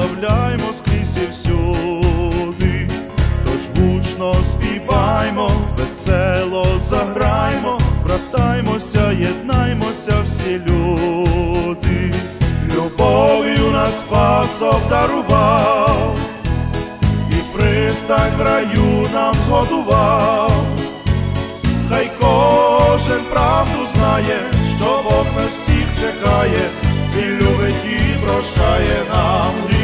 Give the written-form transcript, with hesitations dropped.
прославляймо скрізь і всюди. Тож гучно співаймо, весело заграймо, братаймося, єднаймося всі люди. Любов'ю нас Спас обдарував, і пристань в раю нам зготував. Хай кожен правду знає, що Бог на всіх чекає, і любить, і прощає нам.